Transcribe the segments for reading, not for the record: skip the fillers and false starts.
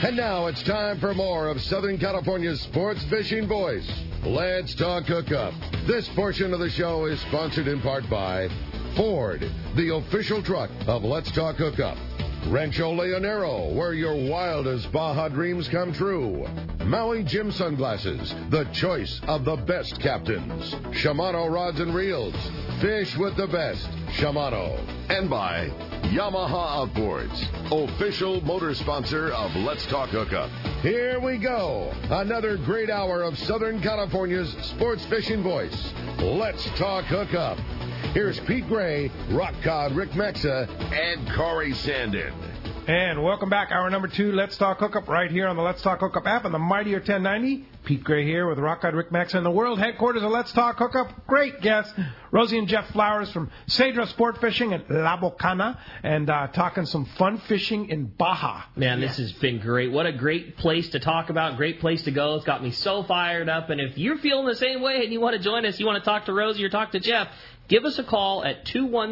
And now it's time for more of Southern California's sports fishing voice. Let's Talk Hookup. This portion of the show is sponsored in part by Ford, the official truck of Let's Talk Hookup. Rancho Leonero, where your wildest Baja dreams come true. Maui Jim Sunglasses, the choice of the best captains. Shimano Rods and Reels, fish with the best. Shimano. And by Yamaha Outboards, official motor sponsor of Let's Talk Hookup. Here we go. Another great hour of Southern California's sports fishing voice. Let's Talk Hookup. Here's Pete Gray, Rock Cod Rick Mexa, and Corey Sandin. And welcome back. Hour number 2, Let's Talk Hookup, right here on the Let's Talk Hookup app and the Mightier 1090. Pete Gray here with Rock Cod Rick Mexa in the world headquarters of Let's Talk Hookup. Great guests, Rosie and Jeff Flowers from Cedro Sport Fishing at La Bocana, and talking some fun fishing in Baja. Man, this has been great. What a great place to talk about, great place to go. It's got me so fired up. And if you're feeling the same way and you want to join us, you want to talk to Rosie or talk to Jeff, give us a call at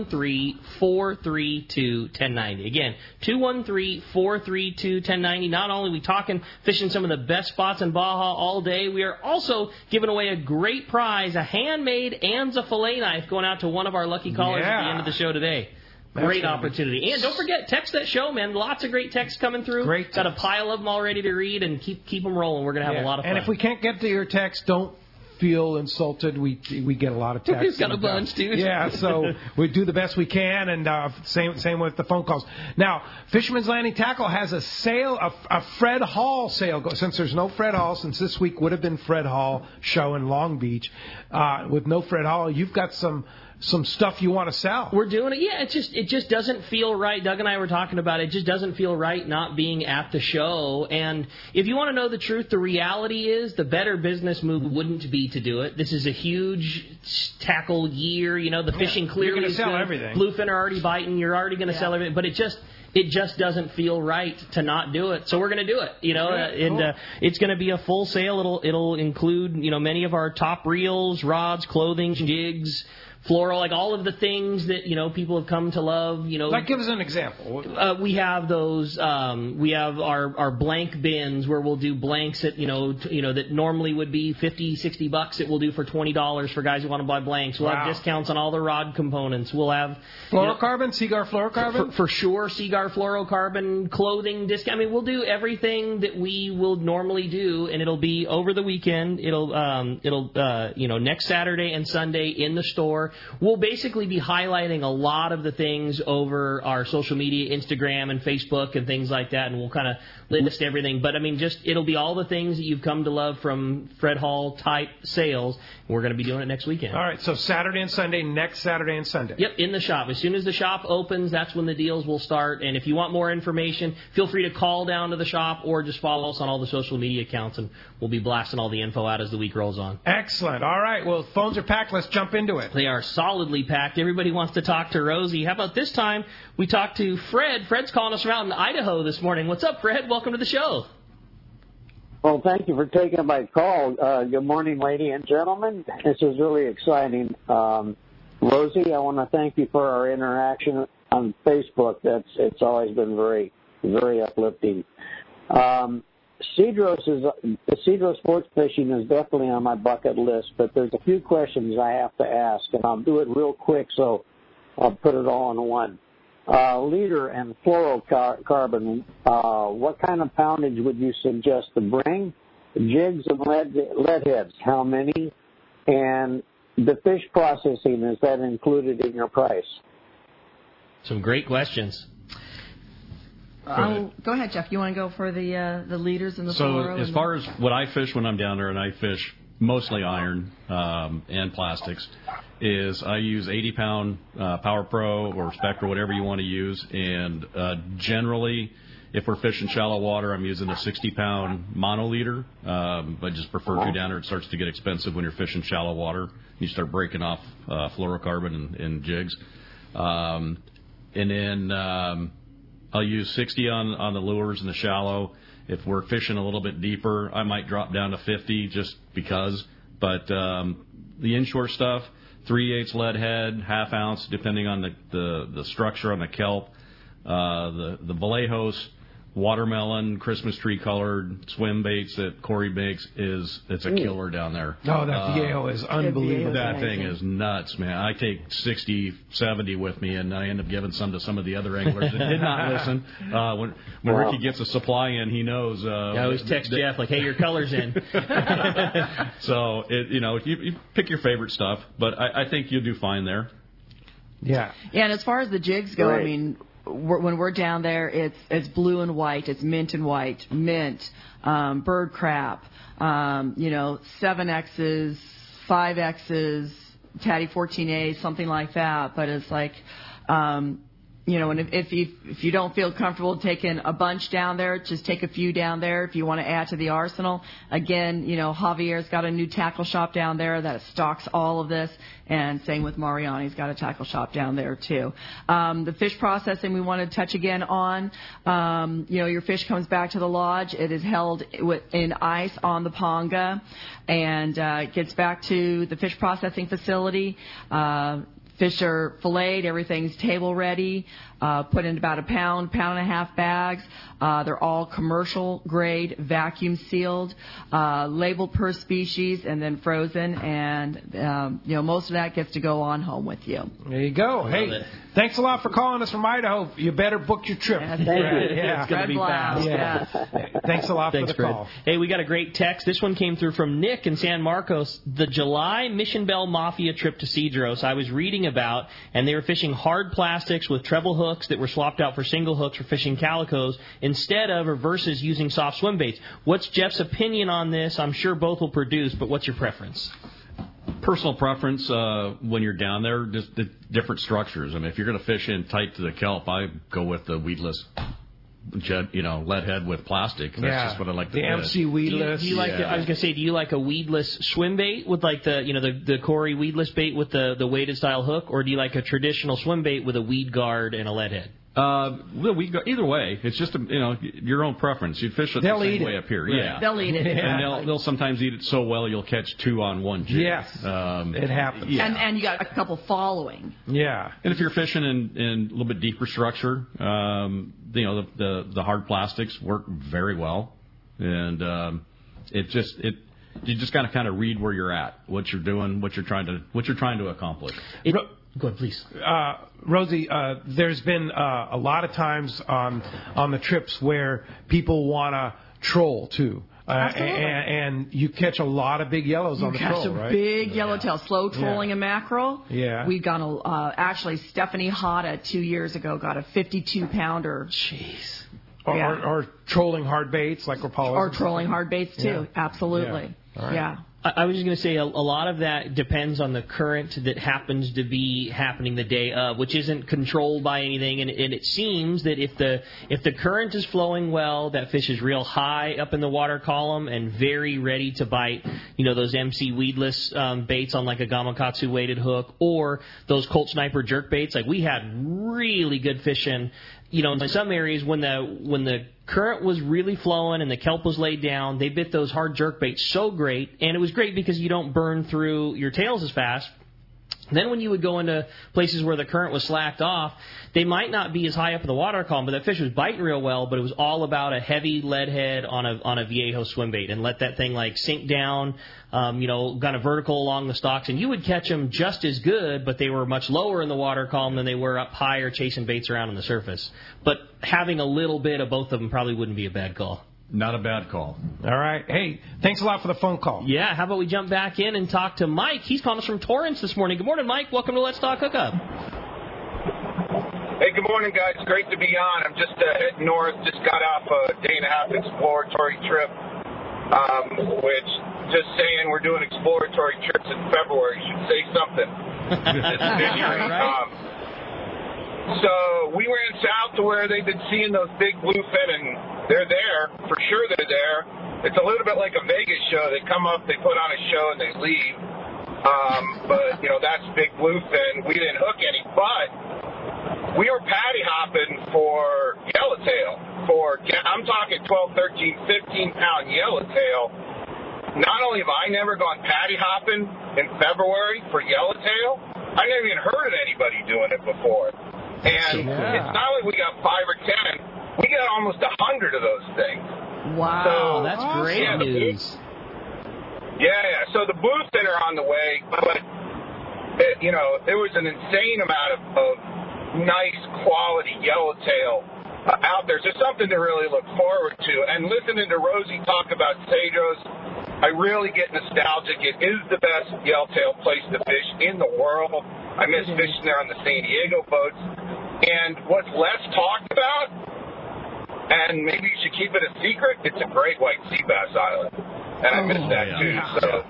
213-432-1090. Again, 213-432-1090. Not only are we talking fishing some of the best spots in Baja all day, we are also giving away a great prize, a handmade Anza fillet knife going out to one of our lucky callers at the end of the show today. Great opportunity. And don't forget, text that show, man. Lots of great texts coming through. Great. Got a pile of them all ready to read, and keep them rolling. We're going to have a lot of fun. And if we can't get to your text, don't feel insulted. We get a lot of texts. We've got a bunch, dude. Yeah, so we do the best we can, and same with the phone calls. Now, Fisherman's Landing Tackle has a sale, a Fred Hall sale. Since there's no Fred Hall, since this week would have been Fred Hall show in Long Beach, with no Fred Hall, you've got some stuff you want to sell. We're doing it. Yeah, it just doesn't feel right. Doug and I were talking about it. It just doesn't feel right not being at the show. And if you want to know the truth, the reality is the better business move wouldn't be to do it. This is a huge tackle year. You know, the fishing clearly is sell everything. Bluefin are already biting. You're already going to sell everything. But it just doesn't feel right to not do it. So we're going to do it, you know, it's going to be a full sale. It'll include, you know, many of our top reels, rods, clothing, jigs, floral, like all of the things that, you know, people have come to love, you know. Like, give us an example. We have those, we have our blank bins where we'll do blanks at, you know, that normally would be $50-$60 that we'll do for $20 for guys who want to buy blanks. We'll have discounts on all the rod components. We'll have fluorocarbon, Seaguar fluorocarbon? For sure, Seaguar fluorocarbon, clothing discount. I mean, we'll do everything that we will normally do, and it'll be over the weekend. It'll you know, next Saturday and Sunday in the store. We'll basically be highlighting a lot of the things over our social media, Instagram and Facebook and things like that, and we'll kind of list everything. But, I mean, it'll be all the things that you've come to love from Fred Hall type sales. We're going to be doing it next weekend. All right, so Saturday and Sunday, next Saturday and Sunday. Yep, in the shop. As soon as the shop opens, that's when the deals will start. And if you want more information, feel free to call down to the shop or just follow us on all the social media accounts, and we'll be blasting all the info out as the week rolls on. Excellent. All right, well, phones are packed. Let's jump into it. They are solidly packed. Everybody wants to talk to Rosie. How about this time we talk to Fred? Fred's calling us from out in Idaho this morning. What's up, Fred? Welcome to the show. Well, thank you for taking my call. Good morning, ladies and gentlemen. This is really exciting. Rosie, I want to thank you for our interaction on Facebook. It's always been very, very uplifting. Cedro Sports Fishing is definitely on my bucket list, but there's a few questions I have to ask, and I'll do it real quick, so I'll put it all in one. Leader and fluorocarbon, what kind of poundage would you suggest to bring? Jigs and lead heads, how many? And the fish processing, is that included in your price? Some great questions. Go ahead, Jeff. You want to go for the leaders and the fluoro? So as far as what I fish when I'm down there, and I fish mostly iron and plastics, is I use 80-pound Power Pro or Spectra, whatever you want to use. And generally, if we're fishing shallow water, I'm using a 60-pound monoliter. I just prefer to down there. It starts to get expensive when you're fishing shallow water. You start breaking off fluorocarbon and jigs. And then I'll use 60 on the lures in the shallow. If we're fishing a little bit deeper, I might drop down to 50 just because. But the inshore stuff, 3/8 lead head, half ounce, depending on the structure on the kelp. The Vallejos watermelon, Christmas tree colored swim baits that Corey makes it's a killer down there. Oh, that Viejo is unbelievable. That thing is nuts, man. I take 60, 70 with me, and I end up giving some to some of the other anglers that did not listen. When Ricky gets a supply in, he knows. I always text Jeff like, "Hey, your color's in." So you pick your favorite stuff, but I think you'll do fine there. Yeah. Yeah, and as far as the jigs go, I mean, when we're down there, it's blue and white, it's mint and white, mint, bird crap, 7Xs, 5Xs, Tatty 14A, something like that. But it's like, and if you don't feel comfortable taking a bunch down there, just take a few down there. If you want to add to the arsenal, again, Javier's got a new tackle shop down there that stocks all of this, and same with Mariani's got a tackle shop down there too. The fish processing we want to touch again on. Your fish comes back to the lodge. It is held in ice on the Ponga, and it gets back to the fish processing facility. Fish are filleted, everything's table ready, put in about a pound and a half bags. They're all commercial grade, vacuum sealed, labeled per species, and then frozen. And, most of that gets to go on home with you. There you go. Hey, thanks a lot for calling us from Idaho. You better book your trip. Thank you. Yeah. It's going to be fast. Yeah. Thanks a lot for the call. Hey, we got a great text. This one came through from Nick in San Marcos. The July Mission Bell Mafia trip to Cedros I was reading about, and they were fishing hard plastics with treble hooks that were swapped out for single hooks for fishing calicos instead of or versus using soft swim baits. What's Jeff's opinion on this? I'm sure both will produce, but what's your preference? Personal preference when you're down there, just the different structures. I mean, if you're going to fish in tight to the kelp, I go with the weedless lead head with plastic. That's just what I like to do. The MC weedless. Do you like I was going to say, do you like a weedless swim bait with like the Corey weedless bait with the weighted style hook, or do you like a traditional swim bait with a weed guard and a lead head? Either way, it's just your own preference. You fish it the same way up here. Right. Yeah, They'll eat it. And they'll sometimes eat it so well you'll catch two on one jig. Yes, it happens. Yeah. And you got a couple following. Yeah. And if you're fishing in a little bit deeper structure, the hard plastics work very well, and you just got to kind of read where you're at, what you're doing, what you're trying to accomplish. Go ahead, please. Rosie, there's been a lot of times on the trips where people want to troll too. And you catch a lot of big yellows on the troll, right? You catch a big yellowtail, slow trolling a mackerel. Yeah. We've gone, actually, Stephanie Hada 2 years ago got a 52-pounder. Jeez. Or trolling hard baits like Rapala. Or trolling hard baits, too. Yeah. Absolutely. Yeah. Right. Yeah. I was just going to say a lot of that depends on the current that happens to be happening the day of, which isn't controlled by anything. And it seems that if the current is flowing well, that fish is real high up in the water column and very ready to bite, those MC weedless baits on like a Gamakatsu weighted hook, or those Colt Sniper jerk baits. Like we had really good fishing. In some areas when the current was really flowing and the kelp was laid down, they bit those hard jerk baits so great, and it was great because you don't burn through your tails as fast. Then when you would go into places where the current was slacked off, they might not be as high up in the water column, but that fish was biting real well, but it was all about a heavy lead head on a Viejo swim bait and let that thing like sink down, kind of vertical along the stalks, and you would catch them just as good, but they were much lower in the water column than they were up higher chasing baits around on the surface. But having a little bit of both of them probably wouldn't be a bad call. Not a bad call. All right. Hey, thanks a lot for the phone call. Yeah, how about we jump back in and talk to Mike? He's calling us from Torrance this morning. Good morning, Mike. Welcome to Let's Talk Hookup. Hey, good morning, guys. Great to be on. I'm just heading north. Just got off a day-and-a-half exploratory trip, which, just saying we're doing exploratory trips in February should say something. Right. So we ran south to where they've been seeing those big bluefin, and they're there. For sure they're there. It's a little bit like a Vegas show. They come up, they put on a show, and they leave. But, that's big bluefin. We didn't hook any, but we were patty hopping for yellowtail. I'm talking 12, 13, 15-pound yellowtail. Not only have I never gone patty hopping in February for yellowtail, I never even heard of anybody doing it before. And it's not like we got 5 or 10. We got almost 100 of those things. Wow. So, That's great news. Yeah. So the bluefin are on the way, but there was an insane amount of nice quality yellowtail out there. So something to really look forward to. And listening to Rosie talk about Cedros, I really get nostalgic. It is the best yellowtail place to fish in the world. I miss fishing there on the San Diego boats. And what's less talked about, and maybe you should keep it a secret, it's a great white sea bass island. And I miss that too. So,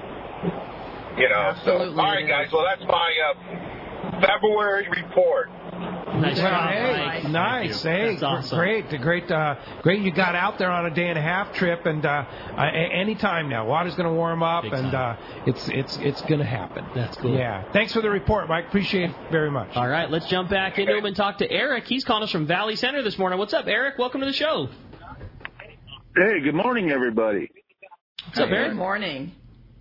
Absolutely, all right, guys. Well, that's my February report. Nice job, Mike. Nice. Hey, That's awesome. Great. Great. You got out there on a 1.5-day trip, and any time now, water's going to warm up, Big and time. it's going to happen. That's cool. Yeah. Thanks for the report, Mike. Appreciate it very much. All right, let's jump back into him and talk to Eric. He's calling us from Valley Center this morning. What's up, Eric? Welcome to the show. Hey, good morning, everybody. What's up, Eric? Good morning.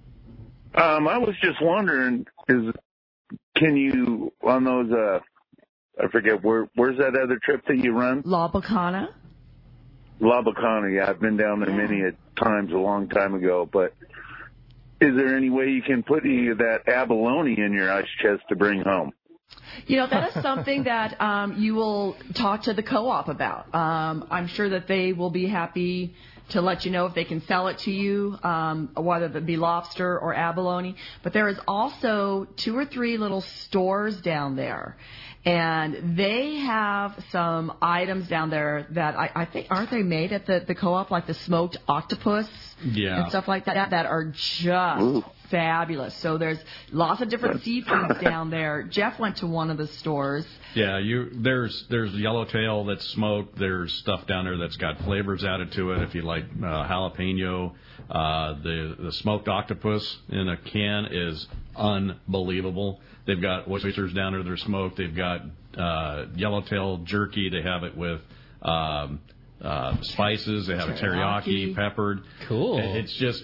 I was just wondering, can you, on those, I forget, where's that other trip that you run? La Bacana. La Bacana, yeah. I've been down there many times a long time ago, but is there any way you can put any of that abalone in your ice chest to bring home? That is something that you will talk to the co-op about. I'm sure that they will be happy to let you know if they can sell it to you, whether it be lobster or abalone. But there is also 2 or 3 little stores down there. And they have some items down there that I think, aren't they made at the co-op, like the smoked octopus and stuff like that are just fabulous. So there's lots of different seafoods down there. Jeff went to one of the stores. Yeah, there's yellowtail that's smoked. There's stuff down there that's got flavors added to it. If you like jalapeno, the smoked octopus in a can is unbelievable. They've got oysters down there that are smoked. They've got yellowtail jerky. They have it with spices. They have it teriyaki, peppered. Cool. It's just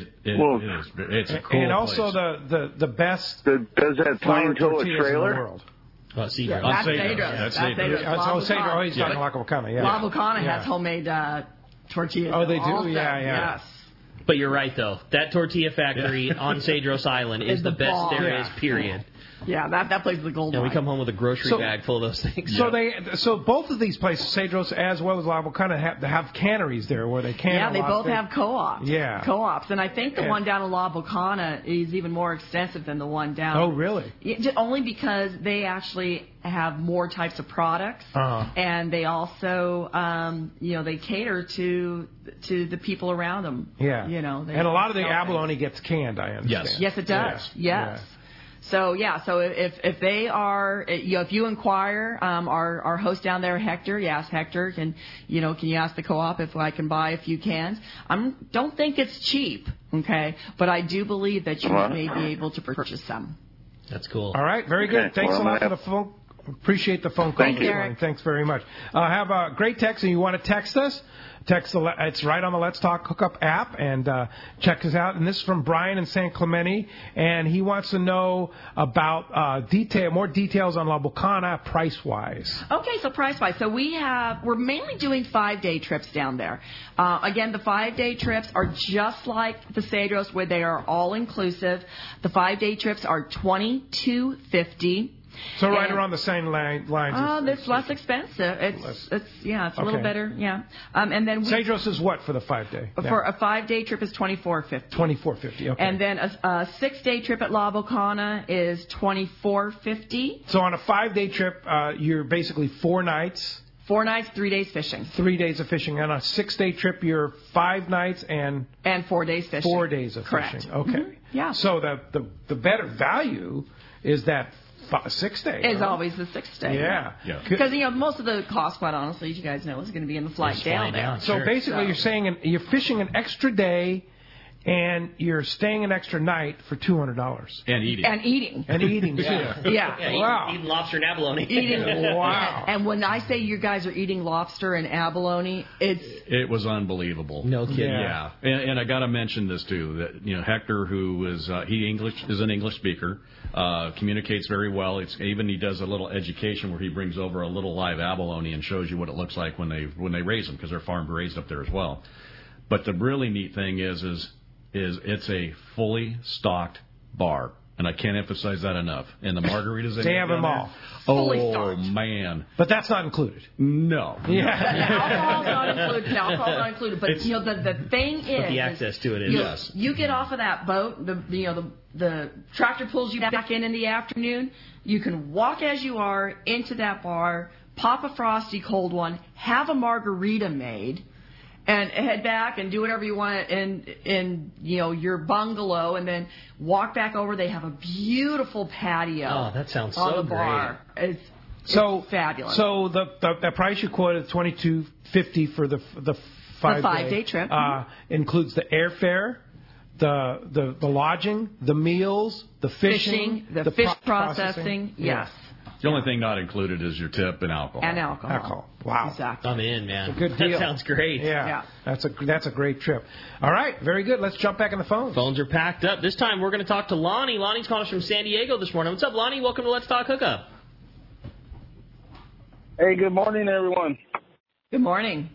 it's a cool And also place. the best. Does that flour plane tow a tortillas in the trailer? world. That's Cedros. That's Cedros. Oh, he's talking La Bacana, yeah. La Bacana has homemade tortillas. Oh, they do? Also. Yeah. Yes. But you're right, though. That tortilla factory on Cedros Island is the best bomb. there is, period. Yeah, that place is a gold mine. And we come home with a grocery bag full of those things. So both of these places, Cedros as well as La Bacana, have canneries there where they can. Yeah, they both have co-ops. Yeah. Co-ops. And I think the one down in La Bacana is even more extensive than the one down. Oh, really? Only because they actually have more types of products. And they also, they cater to the people around them. Yeah. And a lot of the abalone gets canned, I understand. Yes, it does. Yes. So if they are, if you inquire, our host down there, Hector, ask Hector, can you ask the co-op if I can buy a few cans? Don't think it's cheap, okay, but I do believe that you may be able to purchase some. That's cool. All right, very good. Thanks a lot for the phone. Appreciate the phone call. Thank you, Eric. Thanks very much. Have a great text, and you want to text us? It's right on the Let's Talk Hookup app, and check us out. And this is from Brian in San Clemente, and he wants to know about more details on La Bacana price-wise. Okay, so price-wise. So we're mainly doing 5-day trips down there. Again, the 5-day trips are just like the Cedros, where they are all-inclusive. The 5-day trips are $22.50. So right around the same lines. It's less expensive. It's a little better. Yeah. And then Cedros is what for the 5-day? For a 5-day trip is $24.50. $24.50. Okay. And then a 6-day trip at La Bacana is $24.50. So on a 5-day trip, you're basically 4 nights. 4 nights, 3 days fishing. 3 days of fishing. On a 6-day trip, you're 5 nights and 4 days fishing. 4 days of Correct. fishing. Okay. Mm-hmm. Yeah. So the better value is that 6-day. Is always the 6-day. Yeah. Because most of the cost, quite honestly, as you guys know, is going to be in the flight down there. So basically, you're saying you're fishing an extra day and you're staying an extra night for $200. And eating. And eating. And eating, too. Yeah. Wow. Eating lobster and abalone. Eating. Wow. And when I say you guys are eating lobster and abalone, it was unbelievable. No kidding. Yeah. And I got to mention this too, that Hector, who is is an English speaker, communicates very well. He does a little education where he brings over a little live abalone and shows you what it looks like when they raise them, because they're farm raised up there as well. But the really neat thing is it's a fully stocked bar. And I can't emphasize that enough. And the margaritas they have them all. Oh, man. But that's not included. No. Yeah. Alcohol's not included. But the thing is, but the access to it is. Yes. You get off of that boat, the tractor pulls you back in the afternoon. You can walk as you are into that bar, pop a frosty cold one, have a margarita made, and head back and do whatever you want in your bungalow, and then walk back over. They have a beautiful patio. Oh, that sounds on so the bar. great. It's fabulous. So the price you quoted, $22.50 for the 5-day trip, includes the airfare, the lodging, the meals, the fishing, the fish processing. Yes. The only thing not included is your tip and alcohol. And alcohol. Wow. Exactly. I'm in, man. It's a good deal. That sounds great. Yeah. That's a great trip. All right. Very good. Let's jump back on the phones. Phones are packed up. This time we're going to talk to Lonnie. Lonnie's calling us from San Diego this morning. What's up, Lonnie? Welcome to Let's Talk Hookup. Hey, good morning, everyone. Good morning.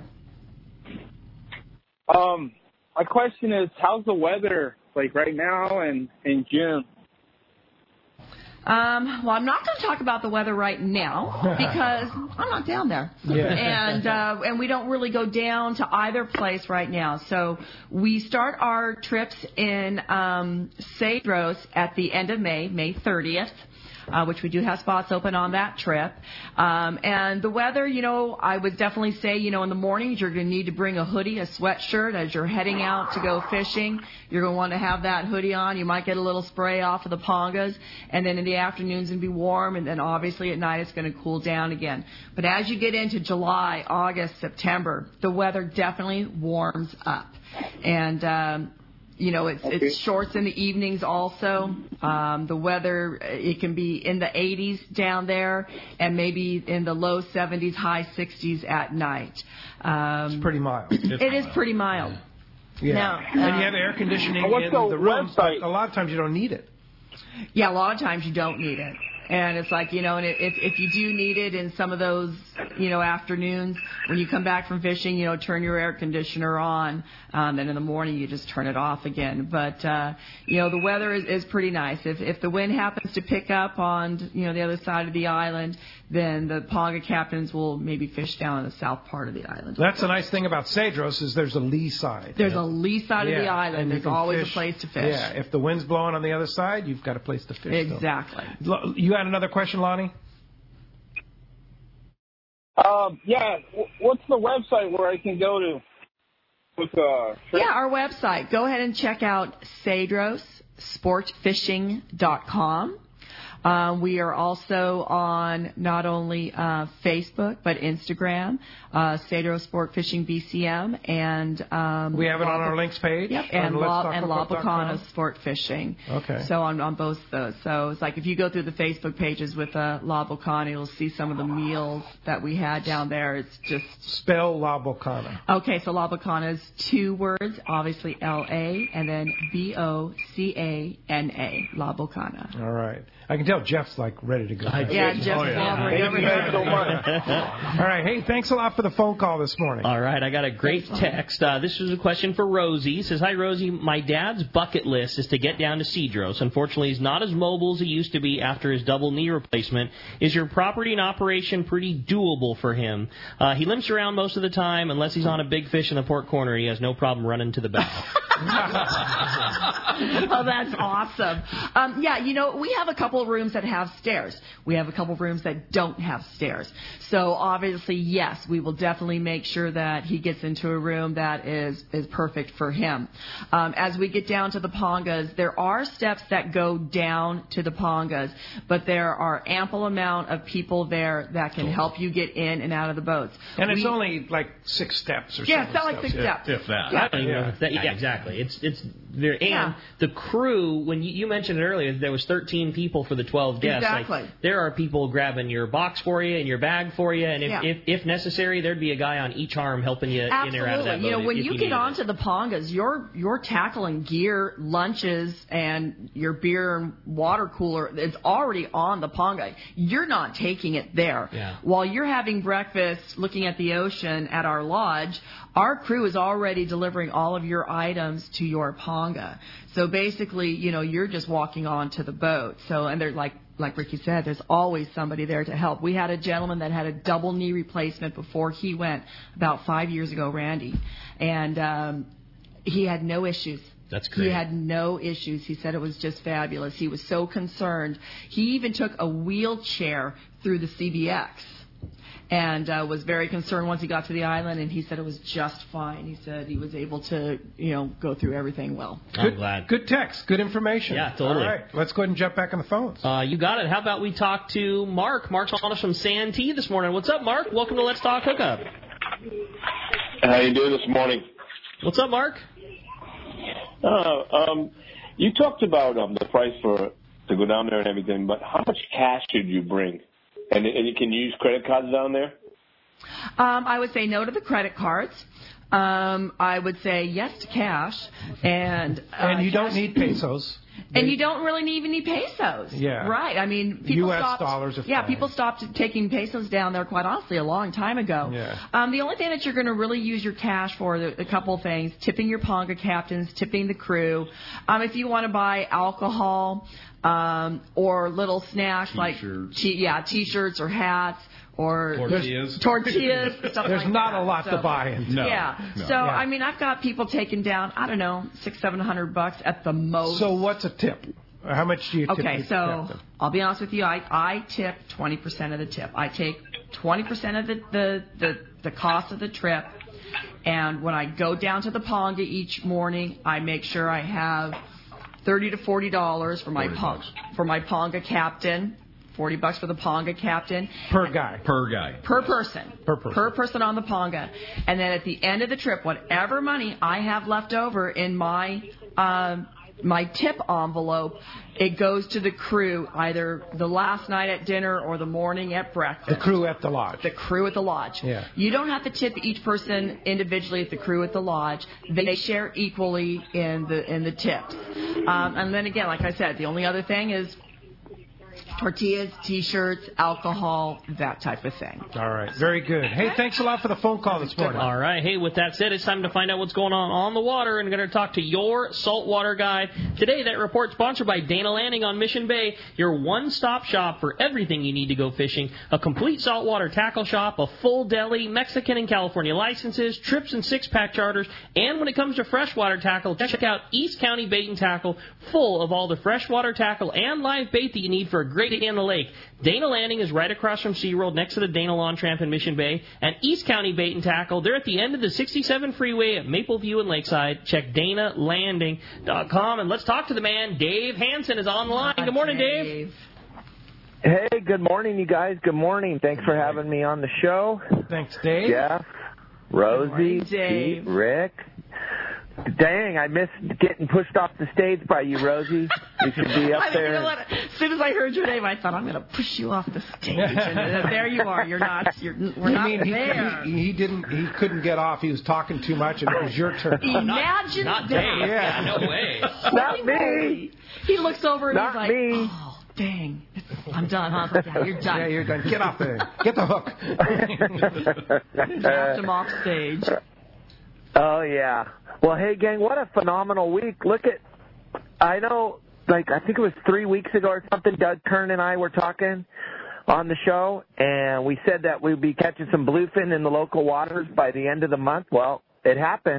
My question is, how's the weather like right now and in June? Well, I'm not going to talk about the weather right now because I'm not down there. Yeah. And we don't really go down to either place right now. So we start our trips in Cedros at the end of May 30th. Which we do have spots open on that trip. And the weather, I would definitely say, in the mornings you're going to need to bring a hoodie, a sweatshirt as you're heading out to go fishing. You're going to want to have that hoodie on. You might get a little spray off of the pongas. And then in the afternoons it'll be warm. And then obviously at night it's going to cool down again. But as you get into July, August, September, the weather definitely warms up. And, it's shorts in the evenings also. The weather, it can be in the 80s down there and maybe in the low 70s, high 60s at night. It's pretty mild. It is pretty mild. Yeah. Now, and you have air conditioning in the rooms, but a lot of times you don't need it. Yeah, a lot of times you don't need it. And it's like, and if you do need it in some of those, afternoons, when you come back from fishing, turn your air conditioner on. Then in the morning, you just turn it off again. But, the weather is pretty nice. If the wind happens to pick up on, the other side of the island, then the Ponga captains will maybe fish down in the south part of the island. That's the nice thing about Cedros is there's a lee side. There's a lee side of the island. There's always a place to fish. Yeah, if the wind's blowing on the other side, you've got a place to fish. Exactly. Still. You had another question, Lonnie? What's the website where I can go to? Yeah, our website. Go ahead and check out CedrosSportFishing.com. We are also on not only Facebook, but Instagram, Cedros Sport Fishing BCM, and we have it on our links page. Yep, and La Bocana Sport Fishing. Okay. So on both of those. So it's like if you go through the Facebook pages with La Bocana, you'll see some of the meals that we had down there. It's just spell La Bocana. Okay, so La Bocana is 2 words, obviously L-A, and then B-O-C-A-N-A, La Bocana. All right. I can tell Jeff's ready to go. Yeah, Jeff's Thank you guys so much. All right. Hey, thanks a lot for the phone call this morning. All right. I got a great text. This is a question for Rosie. It says, hi, Rosie. My dad's bucket list is to get down to Cedros. Unfortunately, he's not as mobile as he used to be after his double knee replacement. Is your property and operation pretty doable for him? He limps around most of the time. Unless he's on a big fish in the port corner, he has no problem running to the bow. Oh, that's awesome. We have a couple of rooms that have stairs. We have a couple of rooms that don't have stairs. So obviously, yes, we will definitely make sure that he gets into a room that is perfect for him. As we get down to the Pongas, there are steps that go down to the Pongas, but there are ample amount of people there that can help you get in and out of the boats. And it's only 6 steps or something. Yeah, it's not like 6 steps. If that. Yeah, exactly. Exactly. It's very, and the crew. When you mentioned it earlier, there was 13 people for the 12 guests. Exactly. Like, there are people grabbing your box for you and your bag for you, and if necessary, there'd be a guy on each arm helping you in or out of that boat. You know, when you get onto it. the Pongas, your tackle and gear, lunches, and your beer and water cooler is already on the Ponga. You're not taking it there. Yeah. While you're having breakfast, looking at the ocean at our lodge, our crew is already delivering all of your items to your Ponga. So basically, you know, you're just walking onto the boat. So, and they're like Ricky said, there's always somebody there to help. We had a gentleman that had a double knee replacement before he went about 5 years ago, Randy, and he had no issues. That's great. He had no issues. He said it was just fabulous. He was so concerned. He even took a wheelchair through the CBX. And was very concerned once he got to the island, and he said it was just fine. He said he was able to, you know, go through everything well. I'm glad. Good text, good information. Yeah, totally. All right, let's go ahead and jump back on the phones. You got it. How about we talk to Mark? Mark's on us from Santee this morning. What's up, Mark? Welcome to Let's Talk Hookup. How you doing this morning? What's up, Mark? You talked about the price to go down there and everything, but how much cash should you bring? And you can use credit cards down there? I would say no to the credit cards. I would say yes to cash. And you don't need pesos. And you don't really even need pesos. Yeah. Right. I mean, people U.S. stopped, dollars are fine. Yeah, people stopped taking pesos down there, quite honestly, a long time ago. Yeah. The only thing that you're going to really use your cash for, a couple of things, tipping your Ponga captains, tipping the crew. If you want to buy alcohol or little snacks T-shirts or hats. Or tortillas, stuff There's like not that. a lot to buy in. No. Yeah. No. So I mean, I've got people taking down, I don't know, $600-700 at the most. So what's a tip? How much do you tip? Okay, so I'll be honest with you. I tip 20% of the tip. I take 20% of the cost of the trip, and when I go down to the Ponga each morning, I make sure I have $30 to $40 for my Ponga captain. $40 for the Ponga captain. Per guy. Per person on the Ponga. And then at the end of the trip, whatever money I have left over in my tip envelope, it goes to the crew, either the last night at dinner or the morning at breakfast. The crew at the lodge. Yeah. You don't have to tip each person individually at the crew at the lodge. They share equally in the tips. And then again, like I said, the only other thing is tortillas, T-shirts, alcohol, that type of thing. All right. Very good. Hey, thanks a lot for the phone call this morning. All right. Hey, with that said, it's time to find out what's going on the water, and we're going to talk to your saltwater guide. Today, that report sponsored by Dana Landing on Mission Bay, your one-stop shop for everything you need to go fishing. A complete saltwater tackle shop, a full deli, Mexican and California licenses, trips and six-pack charters, and when it comes to freshwater tackle, check out East County Bait and Tackle, full of all the freshwater tackle and live bait that you need for a great day on the lake. Dana Landing is right across from SeaWorld, next to the Dana Lawn Tramp in Mission Bay. And East County Bait and Tackle, they're at the end of the 67 freeway at Maple View and Lakeside. Check DanaLanding.com. And let's talk to the man. Dave Hansen is on the line. Good morning, Dave. Hey, good morning, you guys. Good morning. Thanks for having me on the show. Thanks, Dave. Jeff, Rosie, Pete, Rick. Dang, I missed getting pushed off the stage by you, Rosie. You should be up there. You know what? As soon as I heard your name, I thought, I'm going to push you off the stage. And there you are. We're not there. He couldn't get off. He was talking too much, and it was your turn. Imagine not that. Dave. Yeah, no way. Not me. He looks over and not he's like, me. oh, dang. I'm done, huh? Yeah, you're done. Yeah, you're done. Get off there. Get the hook. Dropped him off stage. Oh, yeah. Well, hey, gang, what a phenomenal week. I know, I think it was 3 weeks ago or something, Doug Kern and I were talking on the show, and we said that we'd be catching some bluefin in the local waters by the end of the month. Well, it happened.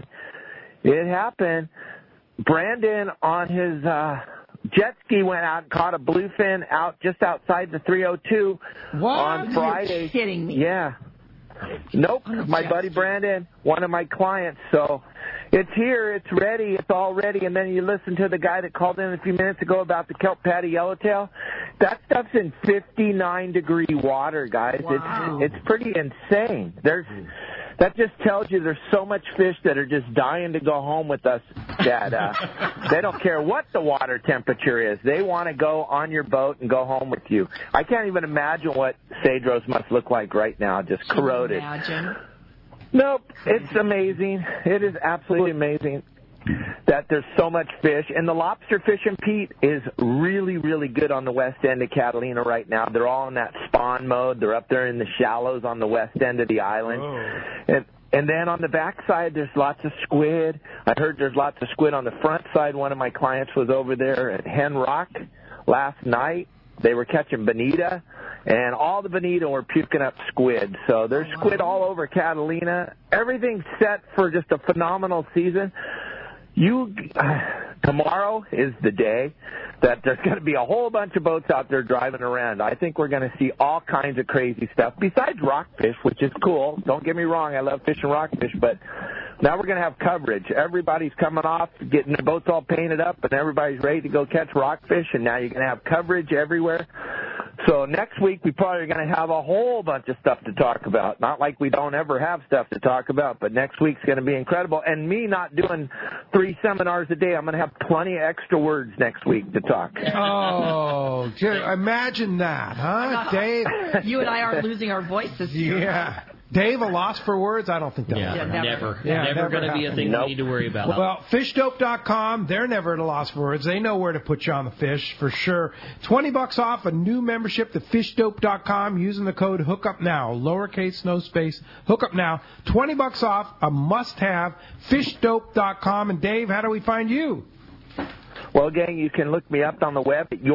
Brandon on his jet ski went out and caught a bluefin out just outside the 302 on Friday. You're kidding me. Yeah. Nope. My buddy Brandon, one of my clients. So it's here. It's ready. It's all ready. And then you listen to the guy that called in a few minutes ago about the kelp patty yellowtail. That stuff's in 59-degree water, guys. Wow. It's pretty insane. That just tells you there's so much fish that are just dying to go home with us that they don't care what the water temperature is. They want to go on your boat and go home with you. I can't even imagine what Cedros must look like right now, just corroded. Imagine. Nope, it's amazing. It is absolutely amazing that there's so much fish. And the lobster fishing, Pete, is really, really good on the west end of Catalina right now. They're all in that spawn mode. They're up there in the shallows on the west end of the island. Oh. And then on the backside, there's lots of squid. I heard there's lots of squid on the front side. One of my clients was over there at Hen Rock last night. They were catching bonita, and all the bonita were puking up squid. So there's squid all over Catalina. Everything's set for just a phenomenal season. Tomorrow is the day that there's going to be a whole bunch of boats out there driving around. I think we're going to see all kinds of crazy stuff besides rockfish, which is cool. Don't get me wrong, I love fishing rockfish, but now we're going to have coverage. Everybody's coming off, getting their boats all painted up, and everybody's ready to go catch rockfish, and now you're going to have coverage everywhere. So next week we probably are going to have a whole bunch of stuff to talk about. Not like we don't ever have stuff to talk about, but next week's going to be incredible. And me not doing 3 seminars a day, I'm going to have plenty of extra words next week to talk. Oh, imagine that, huh, Dave? You and I aren't losing our voices here. Yeah. Dave, a loss for words? I don't think that will never. Yeah, never going to be a thing we need to worry about. Well, fishdope.com, they're never at a loss for words. They know where to put you on the fish, for sure. $20 off a new membership to fishdope.com using the code HOOKUPNOW. Lowercase, no space, HOOKUPNOW. $20 off, a must-have, fishdope.com. And Dave, how do we find you? Well, gang, you can look me up on the web at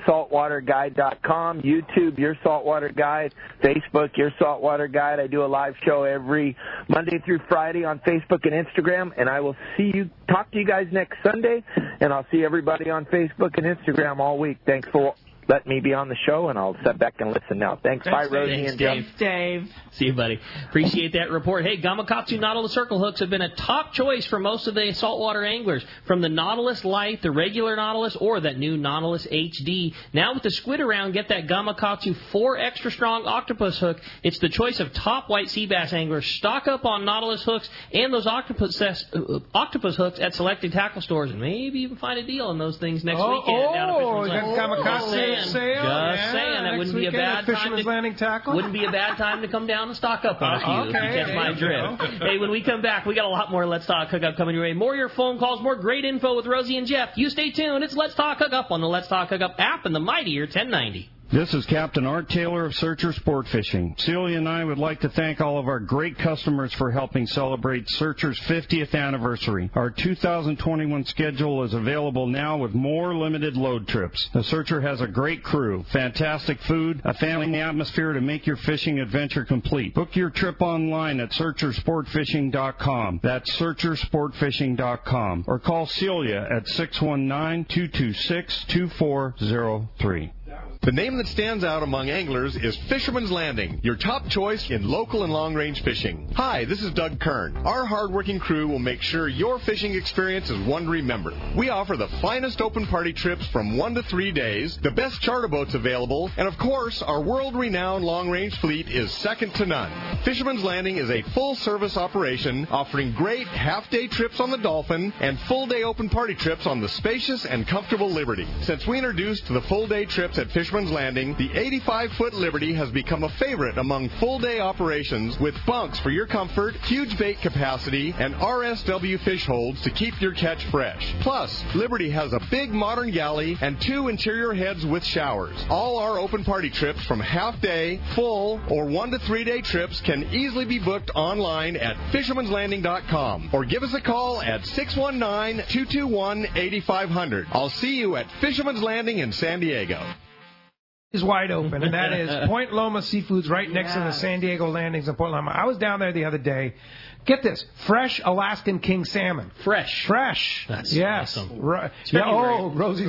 yoursaltwaterguide.com, YouTube, Your Saltwater Guide, Facebook, Your Saltwater Guide. I do a live show every Monday through Friday on Facebook and Instagram, and I will talk to you guys next Sunday, and I'll see everybody on Facebook and Instagram all week. Thanks for letting me be on the show, and I'll sit back and listen now. Thanks. Bye, Rosie and Jeff. Thanks, Dave. See you, buddy. Appreciate that report. Hey, Gamakatsu Nautilus Circle Hooks have been a top choice for most of the saltwater anglers. From the Nautilus Light, the regular Nautilus, or that new Nautilus HD. Now with the squid around, get that Gamakatsu 4 extra strong octopus hook. It's the choice of top white sea bass anglers. Stock up on Nautilus hooks and those octopus hooks at selected tackle stores, and maybe even find a deal on those things next weekend. Down at Fisherman's Landing. Gamakatsu sale. Just saying, that wouldn't be a bad time to Landing tackle. Wouldn't be a bad time to come down and stock up on a few. If you catch my drift. Hey, when we come back, we got a lot more Let's Talk Hookup coming your way. More of your phone calls, more great info with Rosie and Jeff. You stay tuned. It's Let's Talk Hookup on the Let's Talk Hookup app and the mightier 1090. This is Captain Art Taylor of Searcher Sport Fishing. Celia and I would like to thank all of our great customers for helping celebrate Searcher's 50th anniversary. Our 2021 schedule is available now with more limited load trips. The Searcher has a great crew, fantastic food, a family atmosphere to make your fishing adventure complete. Book your trip online at SearcherSportFishing.com. That's SearcherSportFishing.com. Or call Celia at 619-226-2403. The name that stands out among anglers is Fisherman's Landing, your top choice in local and long-range fishing. Hi, this is Doug Kern. Our hard-working crew will make sure your fishing experience is one to remember. We offer the finest open party trips from 1 to 3 days, the best charter boats available, and of course, our world-renowned long-range fleet is second to none. Fisherman's Landing is a full-service operation offering great half-day trips on the Dolphin and full-day open party trips on the spacious and comfortable Liberty. Since we introduced the full-day trips at Fisherman's Landing, the 85-foot Liberty has become a favorite among full-day operations with bunks for your comfort, huge bait capacity, and RSW fish holds to keep your catch fresh. Plus, Liberty has a big modern galley and 2 interior heads with showers. All our open party trips from half-day, full, or 1 to 3 day trips can easily be booked online at fishermanslanding.com or give us a call at 619-221-8500. I'll see you at Fisherman's Landing in San Diego. Is wide open, and that is Point Loma Seafoods right next to the San Diego landings in Point Loma. I was down there the other day. Get this, fresh Alaskan king salmon. Fresh. That's awesome. Right. Yeah, Rosie,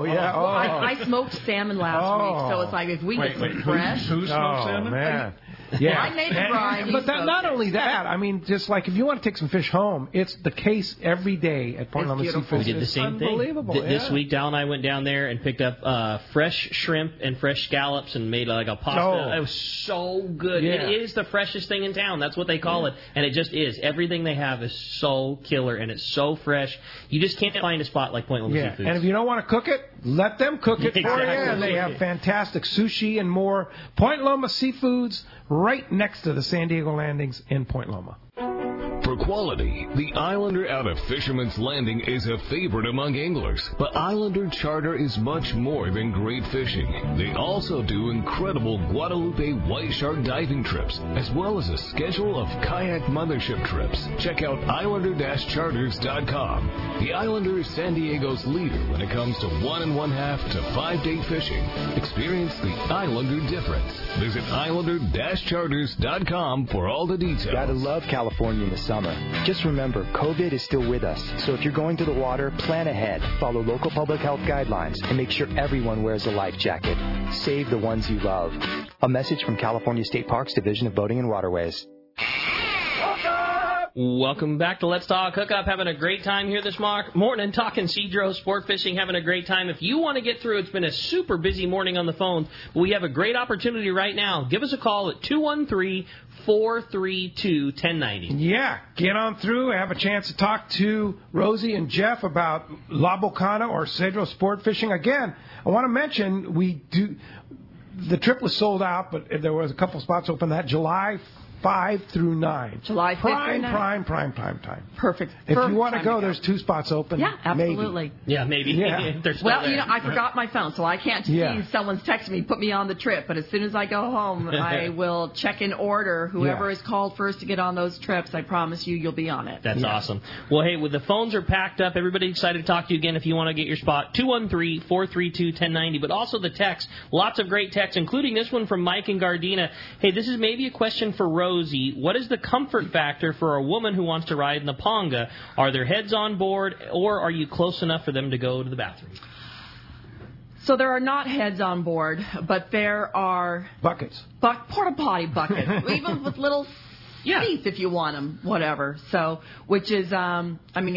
I smoked salmon last week, so it's like if we get some fresh. Who smoked salmon? Man. Yeah. I made the brine. But not only that, I mean, just like if you want to take some fish home, it's the case every day at Point Loma Seafood. We did the same thing. Unbelievable. This week, Dal and I went down there and picked up fresh shrimp and fresh scallops and made like a pasta. Oh. It was so good. Yeah. It is the freshest thing in town. That's what they call it. And it just is. Everything they have is so killer, and it's so fresh. You just can't find a spot like Point Loma Seafood. And if you don't want to cook it, let them cook it for you. And they have fantastic sushi and more. Point Loma Seafoods, right next to the San Diego Landings in Point Loma. For quality, the Islander out of Fisherman's Landing is a favorite among anglers. But Islander Charter is much more than great fishing. They also do incredible Guadalupe white shark diving trips, as well as a schedule of kayak mothership trips. Check out Islander-Charters.com. The Islander is San Diego's leader when it comes to 1 1/2 to 5-day fishing. Experience the Islander difference. Visit Islander-Charters.com for all the details. Gotta love California in the summer. Just remember, COVID is still with us. So if you're going to the water, plan ahead, follow local public health guidelines, and make sure everyone wears a life jacket. Save the ones you love. A message from California State Parks Division of Boating and Waterways. Welcome back to Let's Talk Hookup. Having a great time here this morning, talking Cedro, sport fishing, having a great time. If you want to get through, it's been a super busy morning on the phone, but we have a great opportunity right now. Give us a call at 213-432-1090. Yeah, get on through. Have a chance to talk to Rosie and Jeff about La Bocana or Cedro sport fishing. Again, I want to mention the trip was sold out, but there was a couple spots open that July 5 through 9. July 5 through 9. Prime time. Perfect. If you want to go, there's 2 spots open. Yeah, absolutely. Maybe. Yeah. Well, I forgot my phone, so I can't see someone's texting me, put me on the trip. But as soon as I go home, I will check in order. Whoever is called first to get on those trips, I promise you'll be on it. That's awesome. Well, hey, the phones are packed up. Everybody's excited to talk to you again if you want to get your spot. 213-432-1090. But also the text. Lots of great texts, including this one from Mike in Gardena. Hey, this is maybe a question for Rosie. What is the comfort factor for a woman who wants to ride in the Ponga? Are there heads on board, or are you close enough for them to go to the bathroom? So there are not heads on board, but there are buckets, porta potty buckets, even with little seats if you want them, whatever. So, which is, for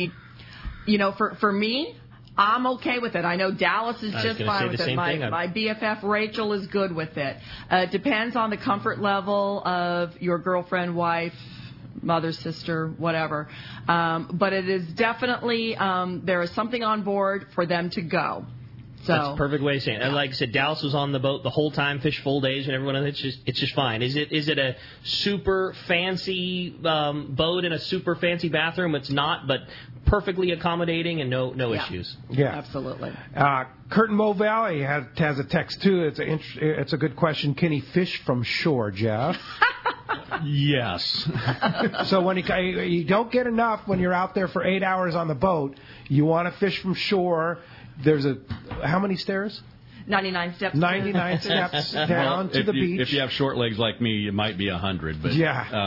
me, I'm okay with it. I know Dallas is just fine with it. My BFF Rachel is good with it. It depends on the comfort level of your girlfriend, wife, mother, sister, whatever. But it is definitely, there is something on board for them to go. So, that's a perfect way of saying it. Like I said, Dallas was on the boat the whole time, fished full days, and everyone. It's just fine. Is it a super fancy boat in a super fancy bathroom? It's not, but perfectly accommodating and no issues. Yeah, absolutely. Curtin Mo Valley has a text too. It's a good question. Can he fish from shore, Jeff? Yes. So when you don't get enough when you're out there for 8 hours on the boat, you want to fish from shore. There's how many stairs? 99 steps. 99 steps down to the beach. If you have short legs like me, it might be 100. But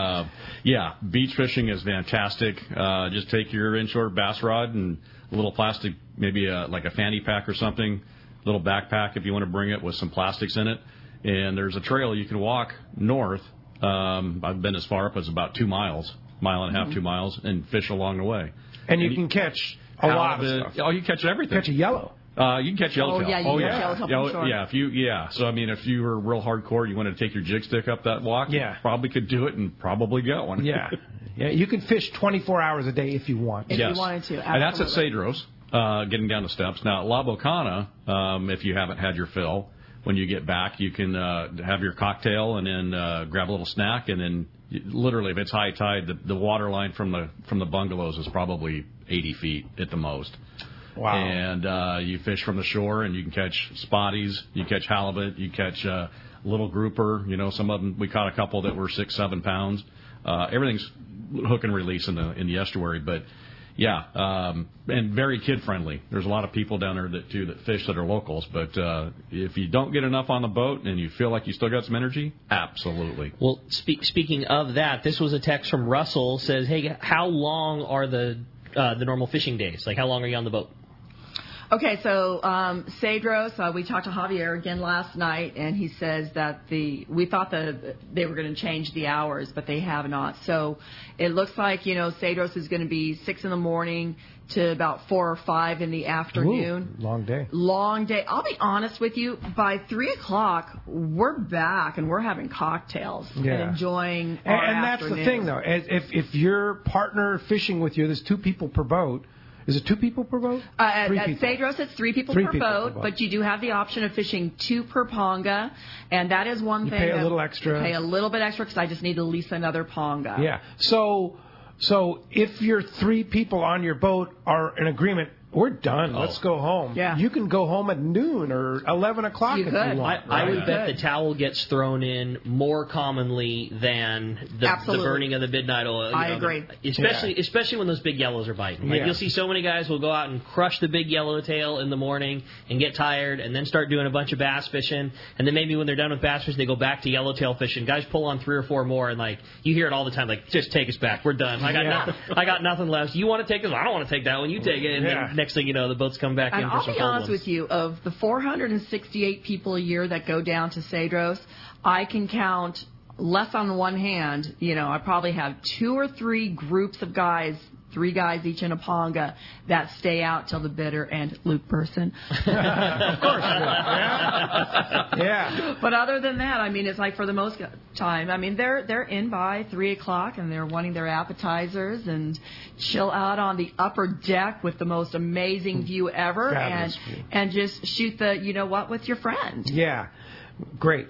beach fishing is fantastic. Just take your inshore bass rod and a little plastic, maybe like a fanny pack or something, little backpack if you want to bring it with some plastics in it. And there's a trail you can walk north. I've been as far up as about 2 miles, mile and a half, 2 miles, and fish along the way. And you can catch a lot of stuff. Oh, you catch everything. Catch a yellow. You can catch yellowtail. Yeah, you can catch yellowtail. So I mean, if you were real hardcore, you wanted to take your jig stick up that walk. You probably could do it and probably go. Yeah, you can fish 24 hours a day if you want. If you wanted to, absolutely. And that's at Cedros, getting down the steps. Now at La Bocana, if you haven't had your fill, when you get back, you can have your cocktail and then grab a little snack, and then literally, if it's high tide, the water line from the bungalows is probably 80 feet at the most. Wow. And you fish from the shore, and you can catch spotties, you catch halibut, you catch little grouper. Some of them, we caught a couple that were 6-7 pounds. Everything's hook and release in the estuary, but and very kid friendly. There's a lot of people down there that fish that are locals, but if you don't get enough on the boat and you feel like you still got some energy, absolutely. Well, speaking of that, this was a text from Russell. Says, hey, how long are the normal fishing days? Like, how long are you on the boat? Okay, so Cedros, we talked to Javier again last night, and he says that we thought that they were going to change the hours, but they have not. So it looks like, Cedros is going to be 6 in the morning to about 4 or 5 in the afternoon. Ooh, long day. Long day. I'll be honest with you, by 3 o'clock, we're back and we're having cocktails and enjoying our And that's afternoon. the thing, though. If your partner fishing with you, there's 2 people per boat. Is it 2 people per boat? At people. Cedros, it's 3 people Three per people boat, per boat. but you do have the option of fishing 2 per ponga, and that is one You thing. pay a that little extra. Pay a little bit extra because I just need to lease another ponga. Yeah. So if your 3 people on your boat are in agreement, we're done. Let's go home. Yeah. You can go home at noon or 11 o'clock if you want. I would bet the towel gets thrown in more commonly than the burning of the midnight oil. I agree. Especially when those big yellows are biting. Like Yeah. you'll see so many guys will go out and crush the big yellowtail in the morning and get tired and then start doing a bunch of bass fishing. And then maybe when they're done with bass fishing, they go back to yellowtail fishing. Guys pull on 3 or 4 more and like you hear it all the time. Like just take us back. We're done. I got nothing left. You want to take us? I don't want to take that one. You take it. And then next thing you know, the boats come back And in for I'll some be cold honest ones. with you, of the 468 people a year that go down to Cedros, I can count less on one hand. I probably have 2 or 3 groups of guys, 3 guys each in a ponga, that stay out till the bitter end. Luke Person. Of course. Yeah. But other than that, I mean, it's like for the most time, I mean, they're in by 3 o'clock and they're wanting their appetizers and chill out on the upper deck with the most amazing view ever and just shoot with your friend. Yeah. Great.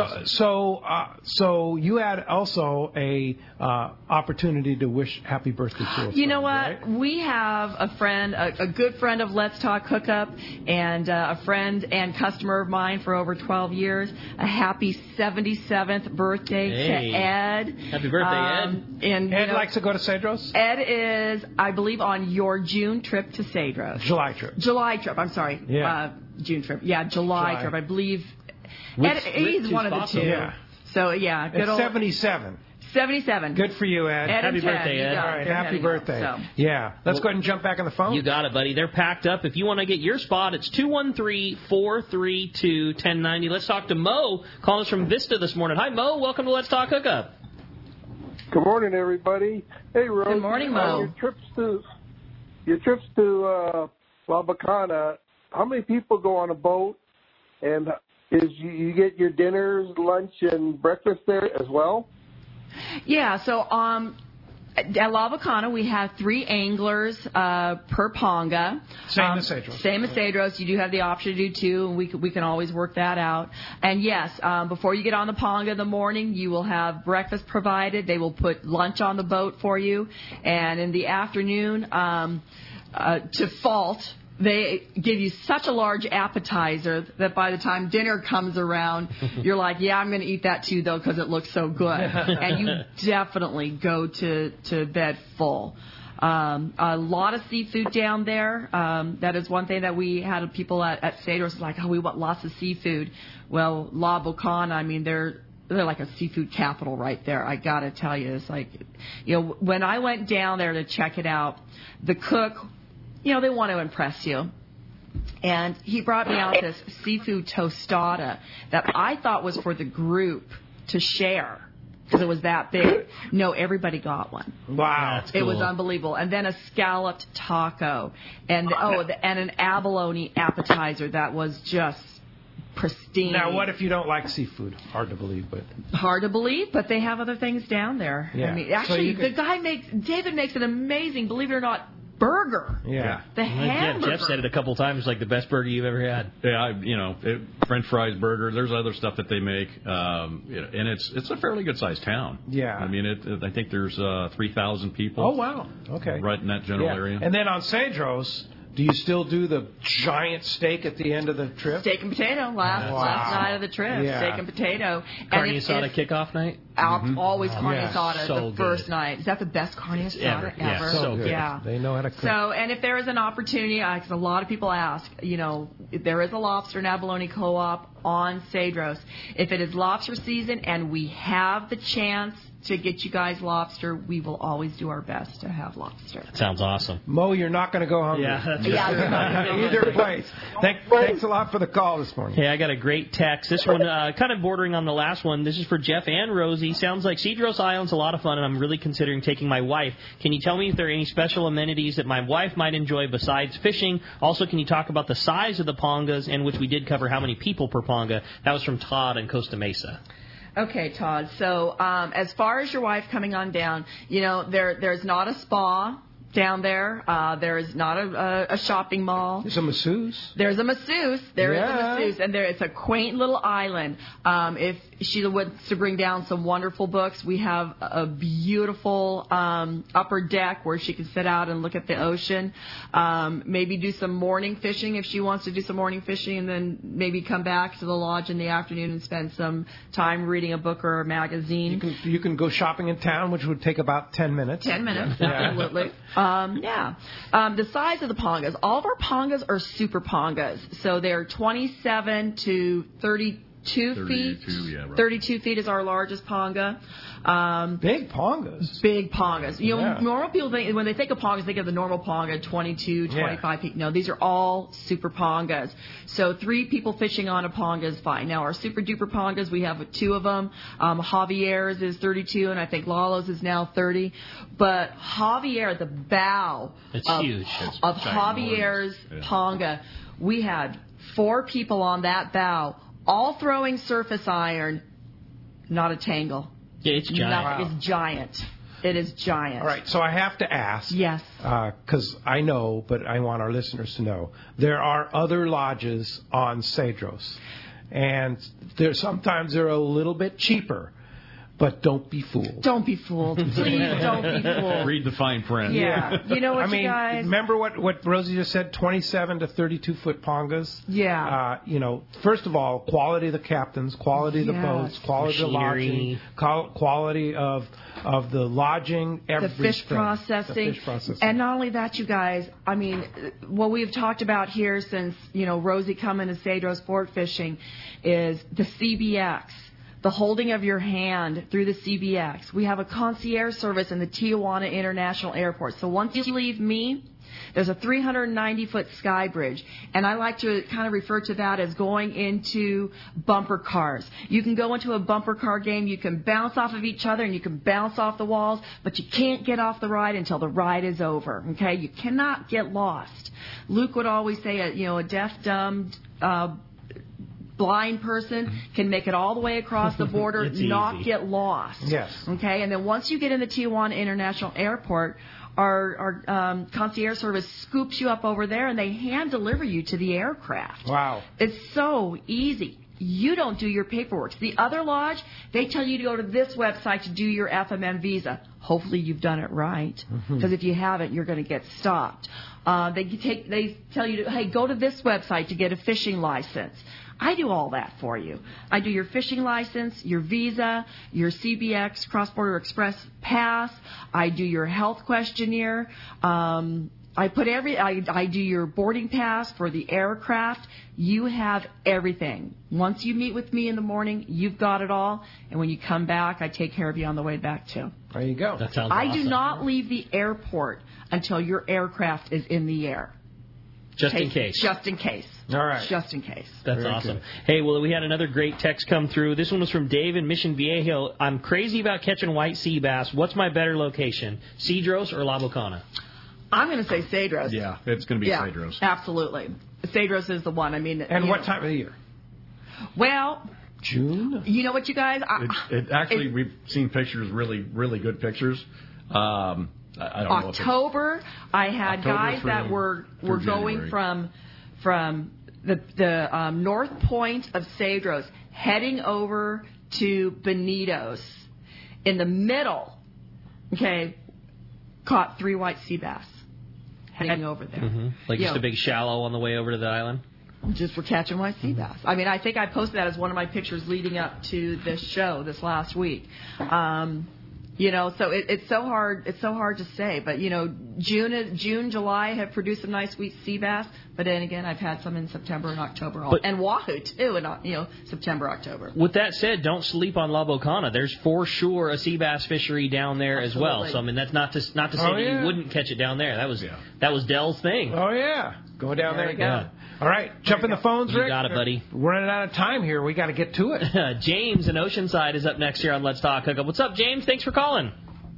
So you had also a opportunity to wish happy birthday to us. You know what? Right? We have a friend, a good friend of Let's Talk Hookup, and a friend and customer of mine for over 12 years. A happy 77th birthday to Ed. Happy birthday, Ed. And Ed likes to go to Cedros? Ed is, I believe, on your June trip to Cedros. July trip. I'm sorry. Yeah. June trip. Yeah, July trip. I believe. Ed, he's one of the 2. Yeah. So, yeah. Good it's old 77. 77. Good for you, Ed. Happy birthday, Ed. All right, happy birthday. So. Yeah. Let's go ahead and jump back on the phone. You got it, buddy. They're packed up. If you want to get your spot, it's 213-432-1090. Let's talk to Mo, calling us from Vista this morning. Hi, Mo. Welcome to Let's Talk Hookup. Good morning, everybody. Hey, Rose. Good morning, Mo. Your trips to La Bacana, how many people go on a boat? And you get your dinners, lunch, and breakfast there as well? Yeah, so at La Bacana, we have 3 anglers per ponga. Same as Cedros. Same as Cedros. You do have the option to do 2, and we can always work that out. And yes, before you get on the ponga in the morning, you will have breakfast provided. They will put lunch on the boat for you. And in the afternoon, to fault, they give you such a large appetizer that by the time dinner comes around, you're like, yeah, I'm going to eat that too, though, because it looks so good. And you definitely go to bed full. A lot of seafood down there. That is one thing that we had people at Cedros like, we want lots of seafood. Well, La Bacana, I mean, they're like a seafood capital right there. I got to tell you, it's like, when I went down there to check it out, the cook, they want to impress you. And he brought me out this seafood tostada that I thought was for the group to share because it was that big. No, everybody got one. Wow. It was unbelievable. And then a scalloped taco and an abalone appetizer that was just pristine. Now, what if you don't like seafood? Hard to believe, but they have other things down there. Yeah. I mean, actually, David makes an amazing, believe it or not, burger. Yeah. The hamburger. Jeff said it a couple times, like the best burger you've ever had. Yeah, French fries, burger. There's other stuff that they make, and it's a fairly good sized town. Yeah. I mean, I think there's 3,000 people. Oh wow. Okay. Right in that general area. And then on Cedros, do you still do the giant steak at the end of the trip? Steak and potato last night of the trip. Yeah. Steak and potato. Carne asada kickoff night? Always carne asada so the first good. night. Is that the best carne asada ever? Yeah, so good. Yeah. They know how to cook. So, and if there is an opportunity, because a lot of people ask, there is a lobster and abalone co-op on Cedros. If it is lobster season and we have the chance to get you guys lobster, we will always do our best to have lobster. Sounds awesome. Mo, you're not going to go hungry. Yeah, that's Either place. Thanks a lot for the call this morning. Hey, I got a great text. This one, kind of bordering on the last one. This is for Jeff and Rosie. Sounds like Cedros Island's a lot of fun, and I'm really considering taking my wife. Can you tell me if there are any special amenities that my wife might enjoy besides fishing? Also, can you talk about the size of the pongas, and which we did cover how many people per ponga? That was from Todd in Costa Mesa. Okay, Todd. So as far as your wife coming on down, there's not a spa down there. There is not a shopping mall. There's a masseuse. There's a masseuse. There is a masseuse, and it's a quaint little island. If Sheila wants to bring down some wonderful books, we have a beautiful upper deck where she can sit out and look at the ocean. Maybe do some morning fishing if she wants to do some morning fishing, and then maybe come back to the lodge in the afternoon and spend some time reading a book or a magazine. You can go shopping in town, which would take about 10 minutes. 10 minutes, absolutely. The size of the pongas. All of our pongas are super pongas. So they're 27 to 32 feet. Yeah, right. 32 feet is our largest ponga. Big pongas. Big pongas. Normal people, when they think of pongas, they think of the normal ponga, 22, 25 feet. No, these are all super pongas. So 3 people fishing on a ponga is fine. Now, our super duper pongas, we have 2 of them. Javier's is 32, and I think Lalo's is now 30. But Javier, the bow of Javier's ponga, we had 4 people on that bow, all throwing surface iron, not a tangle. Yeah, it's giant. It's giant. It is giant. All right, so I have to ask. Yes. Because I know, but I want our listeners to know. There are other lodges on Cedros, and sometimes they're a little bit cheaper. But don't be fooled. Don't be fooled. Please don't be fooled. Read the fine print. Yeah. You know what, guys? Remember what Rosie just said, 27 to 32-foot pongas? Yeah. First of all, quality of the captains, quality of the boats, quality of the lodging, quality of the lodging, everything. The fish processing. And not only that, you guys, what we've talked about here since, Rosie coming to Cedros Sport Fishing is the CBX. The holding of your hand through the CBX. We have a concierge service in the Tijuana International Airport. So once you leave me, there's a 390-foot sky bridge. And I like to kind of refer to that as going into bumper cars. You can go into a bumper car game. You can bounce off of each other and you can bounce off the walls, but you can't get off the ride until the ride is over. Okay? You cannot get lost. Luke would always say, a deaf, dumb, blind person can make it all the way across the border, not get lost. Yes. Okay, and then once you get in the Tijuana International Airport, our concierge service scoops you up over there, and they hand deliver you to the aircraft. Wow. It's so easy. You don't do your paperwork. The other lodge, they tell you to go to this website to do your FMM visa. Hopefully you've done it right, because if you haven't, you're going to get stopped. They tell you, hey, go to this website to get a fishing license. I do all that for you. I do your fishing license, your visa, your CBX, Cross-Border Express pass. I do your health questionnaire. I do your boarding pass for the aircraft. You have everything. Once you meet with me in the morning, you've got it all. And when you come back, I take care of you on the way back, too. There you go. That sounds awesome. I do not leave the airport until your aircraft is in the air. Just in case. Just in case. All right. Just in case. That's Very awesome. good. Hey, well, we had another great text come through. This one was from Dave in Mission Viejo. I'm crazy about catching white sea bass. What's my better location, Cedros or La Bocana? I'm going to say Cedros. Yeah, it's going to be Cedros. Absolutely. Cedros is the one. And what time of the year? Well, June. You know what, you guys? We've seen pictures, really, really good pictures. I don't October, I had guys that were going from the north point of Cedros, heading over to Bonitos. In the middle, caught 3 white sea bass heading over there. Mm-hmm. Like just a big shallow on the way over to the island? Just for catching white sea bass. I think I posted that as one of my pictures leading up to this show this last week. You know, so it's so hard. It's so hard to say. But you know, June, July have produced some nice sweet sea bass. But then again, I've had some in September and October, and wahoo too, in September, October. With that said, don't sleep on La Bocana. There's for sure a sea bass fishery down there as well. So I mean, that's not to say that you wouldn't catch it down there. That was Dell's thing. Oh yeah, go down there. Yeah. All right, jump in the phones, Rick. You got it, buddy. We're running out of time here. We got to get to it. James in Oceanside is up next here on Let's Talk Hookup. What's up, James? Thanks for calling.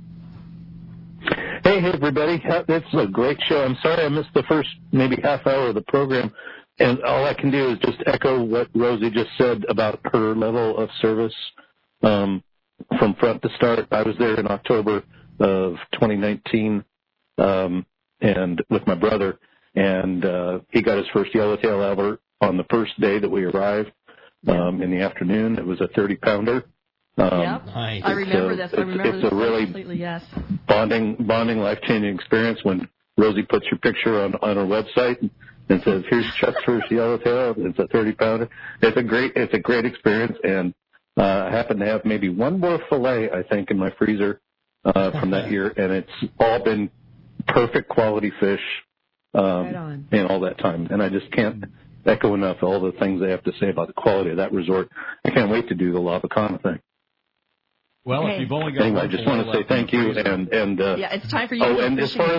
Hey, everybody. It's a great show. I'm sorry I missed the first maybe half hour of the program, and all I can do is just echo what Rosie just said about her level of service from front to start. I was there in October of 2019 and with my brother, and he got his first yellowtail albert on the first day that we arrived in the afternoon. It was a 30-pounder. Yep. Nice. I remember this. I remember it's this a really completely, yes. bonding, life-changing experience when Rosie puts your picture on her website and says, "Here's Chuck's first yellowtail. It's a 30-pounder." It's a great experience, and I happen to have maybe one more fillet, I think, in my freezer from that year, and it's all been perfect quality fish in all that time. And I just can't echo enough all the things they have to say about the quality of that resort. I can't wait to do the La Bocana thing. Well, if you've only got anyway, I just want to say thank you, and yeah, it's time for you. Oh, and as far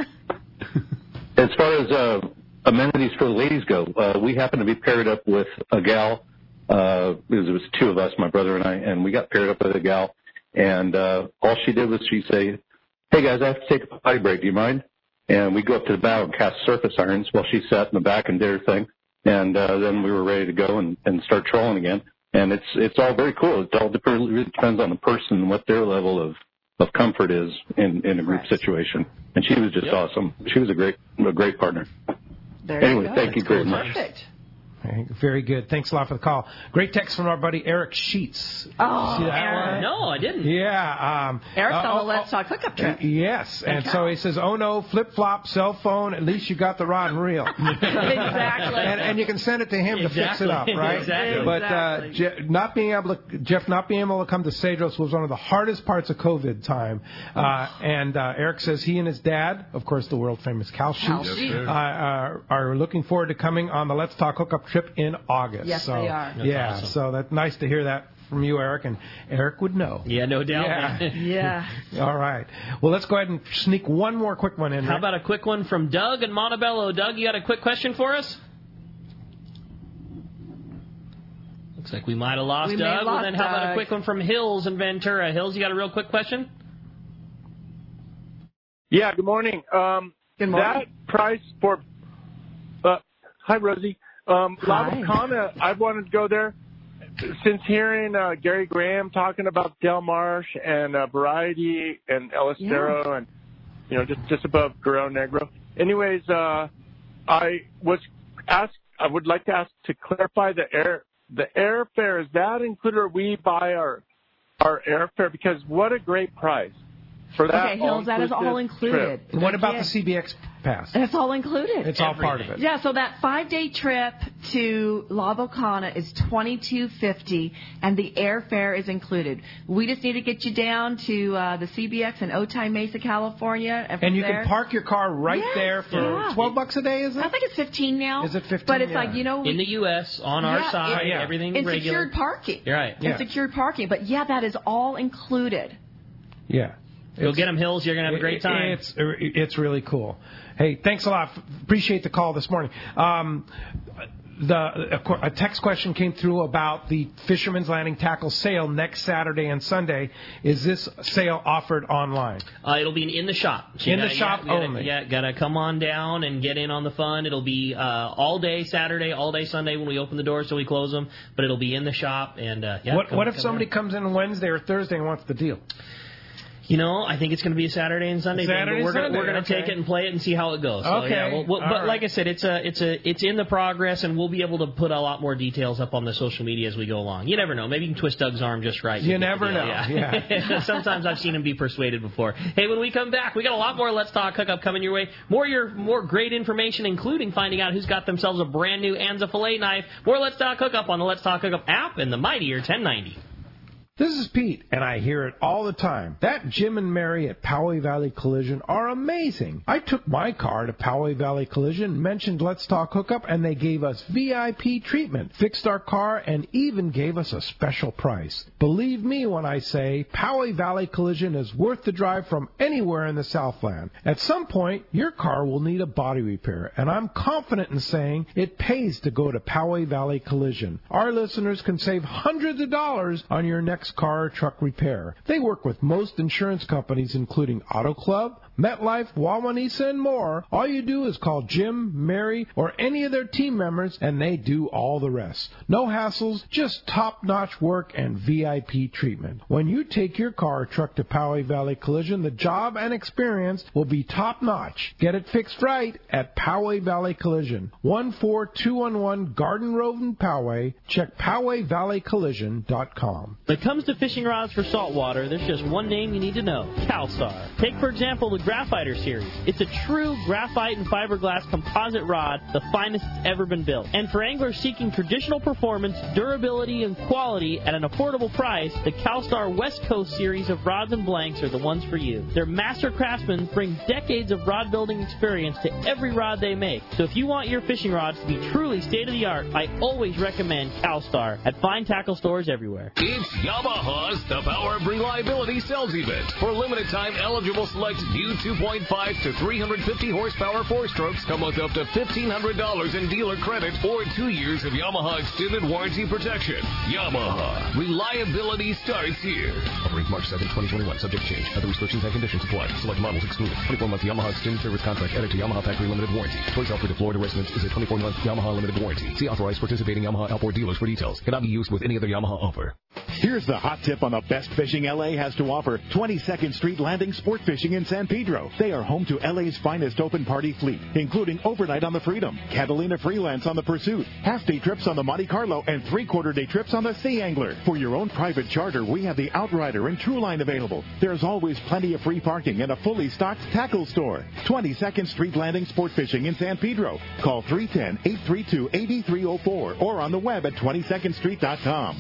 as amenities for the ladies go, we happen to be paired up with a gal. Because it was two of us, my brother and I, and we got paired up with a gal. And all she did was she say, "Hey guys, I have to take a potty break. Do you mind?" And we go up to the bow and cast surface irons while she sat in the back and did her thing. And then we were ready to go and start trolling again. And it's all very cool. It all really depends on the person and what their level of comfort is in a group situation. And she was just awesome. She was a great partner. Anyway, thank you very much. Perfect. Very good. Thanks a lot for the call. Great text from our buddy Eric Sheets. Oh, see that Eric. one? No, I didn't. Yeah. Eric's on the Let's Talk Hookup trip. Yes. And so he says, "Oh no, flip-flop, cell phone, at least you got the rod and reel." Exactly. And you can send it to him to fix it up, right? Exactly. But Jeff not being able to come to Cedros was one of the hardest parts of COVID time. And Eric says he and his dad, of course the world-famous Cal Sheets, are looking forward to coming on the Let's Talk Hookup trip in August. Yes, they are. Yeah, awesome. so that's nice to hear that from you, Eric, and Eric would know. Yeah, no doubt. Yeah. All right. Well, let's go ahead and sneak one more quick one in. How about a quick one from Doug in Montebello? Doug, you got a quick question for us? Looks like we might have lost Doug. Well, then how about a quick one from Hills in Ventura? Hills, you got a real quick question? Yeah, good morning. Good morning. That price for hi, Rosie. La Bocana, I wanted to go there. Since hearing Gary Graham talking about Del Marsh and Variety and El Estero and, just above Guerrero Negro. Anyways, I would like to ask to clarify the airfare. Is that included, or we buy our airfare? Because what a great price for that. Okay, Hills, that is all included. And what about the CBX pass? It's all included. It's all part of it. Yeah, so that 5-day trip to La Bocana is $22.50, and the airfare is included. We just need to get you down to the CBX in Otay Mesa, California. And you can park your car right there for $12 a day, is it? I think it's $15 now. Is it $15? But it's like, in the U.S., on our side, everything in regular. Secured parking. You're right. In secured parking. But, that is all included. Yeah. Go get them, Hills. You're going to have a great time. It's really cool. Hey, thanks a lot. Appreciate the call this morning. A text question came through about the Fisherman's Landing tackle sale next Saturday and Sunday. Is this sale offered online? It'll be in the shop. So the shop only. Gotta come on down and get in on the fun. It'll be all day Saturday, all day Sunday when we open the doors, so we close them. But it'll be in the shop. And what if somebody comes in Wednesday or Thursday and wants the deal? I think it's going to be a Saturday and Sunday thing, but we're going to take it and play it and see how it goes. So, okay. But like I said, it's in the progress, and we'll be able to put a lot more details up on the social media as we go along. You never know. Maybe you can twist Doug's arm just right. You never know. Yeah. Sometimes I've seen him be persuaded before. Hey, when we come back, we got a lot more Let's Talk Hookup coming your way. More great information, including finding out who's got themselves a brand new Anza fillet knife. More Let's Talk Hookup on the Let's Talk Hookup app and the mightier 1090. This is Pete, and I hear it all the time. That Jim and Mary at Poway Valley Collision are amazing. I took my car to Poway Valley Collision, mentioned Let's Talk Hookup, and they gave us VIP treatment, fixed our car, and even gave us a special price. Believe me when I say Poway Valley Collision is worth the drive from anywhere in the Southland. At some point, your car will need a body repair, and I'm confident in saying it pays to go to Poway Valley Collision. Our listeners can save hundreds of dollars on your next car or truck repair. They work with most insurance companies, including Auto Club, MetLife, Wawanesa, and more. All you do is call Jim, Mary, or any of their team members, and they do all the rest. No hassles, just top-notch work and VIP treatment. When you take your car or truck to Poway Valley Collision, the job and experience will be top-notch. Get it fixed right at Poway Valley Collision, 14211 Garden Road in Poway. Check PowayValleyCollision.com. When it comes to fishing rods for saltwater, there's just one name you need to know, CalStar. Take, for example, the Graphiter series. It's a true graphite and fiberglass composite rod, the finest it's ever been built. And for anglers seeking traditional performance, durability, and quality at an affordable price, the CalStar West Coast series of rods and blanks are the ones for you. Their master craftsmen bring decades of rod building experience to every rod they make. So if you want your fishing rods to be truly state-of-the-art, I always recommend CalStar at fine tackle stores everywhere. It's Yamaha's The Power of Reliability Sales Event. For limited time, eligible select new 2.5 to 350 horsepower four-strokes come with up to $1,500 in dealer credit or 2 years of Yamaha extended warranty protection. Yamaha. Reliability starts here. Offering March 7, 2021. Subject to change. Other restrictions and conditions apply. Select models excluded. 24-month Yamaha extended service contract added to Yamaha Factory Limited Warranty. Choice offered to Florida residents is a 24-month Yamaha Limited Warranty. See authorized participating Yamaha Outboard dealers for details. Cannot be used with any other Yamaha offer. Here's the hot tip on the best fishing LA has to offer. 22nd Street Landing Sport Fishing in San Pedro. They are home to LA's finest open party fleet, including overnight on the Freedom, Catalina Freelance on the Pursuit, half-day trips on the Monte Carlo, and three-quarter-day trips on the Sea Angler. For your own private charter, we have the Outrider and Trueline available. There's always plenty of free parking and a fully stocked tackle store. 22nd Street Landing Sport Fishing in San Pedro. Call 310-832-8304 or on the web at 22ndstreet.com.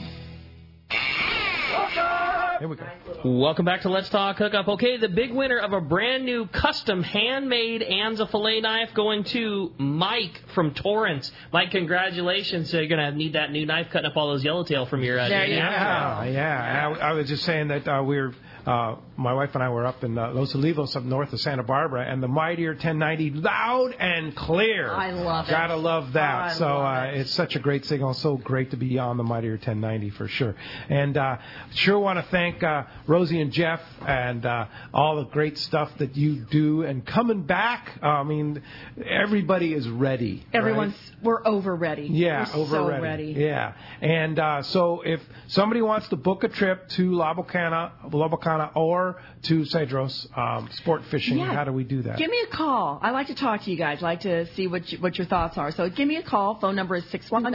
Here we go. Welcome back to Let's Talk Hookup. Okay, the big winner of a brand new custom handmade Anza fillet knife going to Mike from Torrance. Mike, congratulations. You're going to need that new knife cutting up all those yellowtail from your Yeah. I was just saying that my wife and I were up in Los Olivos up north of Santa Barbara, and the Mightier 1090 loud and clear. I love it. Gotta love that. It's such a great signal. So great to be on the Mightier 1090 for sure. And sure want to thank Rosie and Jeff and all the great stuff that you do. And coming back, I mean, everybody is ready. We're over ready. Yeah, we're over so ready. Yeah. And so if somebody wants to book a trip to La Bocana or to Cedros Sport Fishing, how do we do that? Give me a call. I like to talk to you guys. I like to see what your thoughts are. So give me a call. Phone number is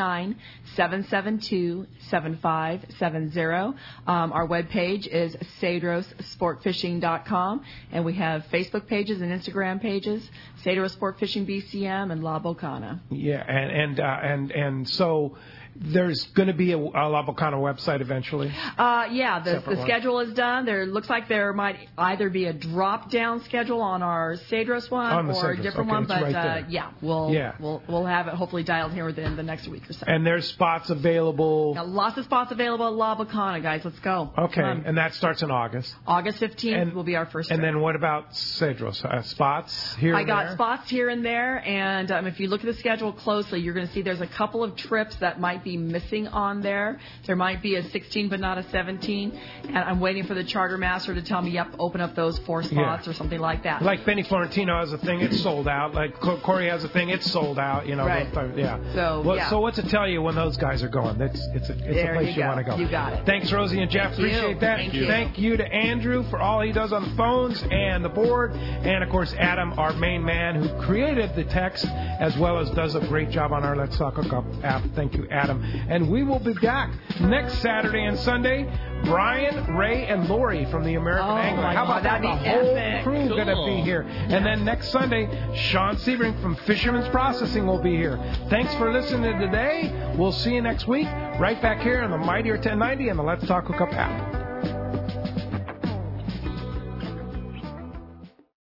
619-772-7570. Our webpage is CedrosSportFishing.com, and we have Facebook pages and Instagram pages, Cedros Sport Fishing BCM and La Bocana. Yeah, and so there's going to be a La Bocana website eventually? The schedule is done. There looks like there might either be a drop-down schedule on our Cedros one or a different one, but we'll have it hopefully dialed here within the next week or so. And there's spots available? Lots of spots available at La Bocana, guys. Let's go. Okay, and that starts in August? August 15th will be our first trip. And then what about Cedros? Spots here and there? I got spots here and there, and if you look at the schedule closely, you're going to see there's a couple of trips that might be missing on there. There might be a 16 but not a 17, and I'm waiting for the charter master to tell me, open up those 4 spots or something like that. Like Benny Florentino has a thing, it's sold out. Like Corey has a thing, it's sold out. Right. So what's it tell you when those guys are going? It's a place you want to go. You got it. Thanks, Rosie and Jeff. Appreciate that. Thank you to Andrew for all he does on the phones and the board, and of course Adam, our main man who created the text as well as does a great job on our Let's Talk Hookup app. Thank you, Adam. And we will be back next Saturday and Sunday. Brian, Ray, and Lori from the American Angler. How about that? The whole crew going to be here. And then next Sunday, Sean Sebring from Fisherman's Processing will be here. Thanks for listening today. We'll see you next week right back here on the Mightier 1090 and the Let's Talk Hookup app.